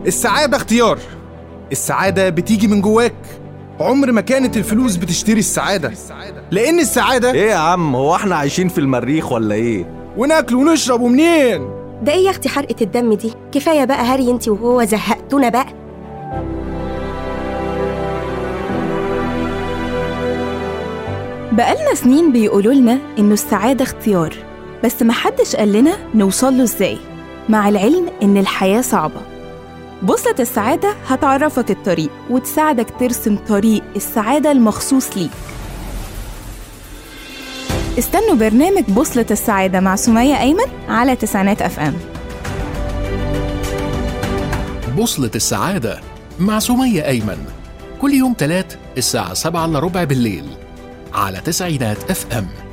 السعادة اختيار. السعادة بتيجي من جواك. عمر ما كانت الفلوس بتشتري السعادة، لأن السعادة ايه يا عم، هو احنا عايشين في المريخ ولا ايه؟ وناكل ونشرب ومنين؟ ده ايه يا اختي حرقة الدم دي؟ كفاية بقى هري انتي وهو، زهقتونا بقى. بقالنا سنين بيقولوا لنا إنه السعادة اختيار، بس محدش قال لنا نوصل له إزاي، مع العلم إن الحياة صعبة. بوصلة السعادة هتعرفك الطريق وتساعدك ترسم طريق السعادة المخصوص ليك. استنوا برنامج بوصلة السعادة مع سمية أيمن على تسعينات FM. بوصلة السعادة مع سمية أيمن كل يوم 3 الساعة 7:15 بالليل على تسعينات FM.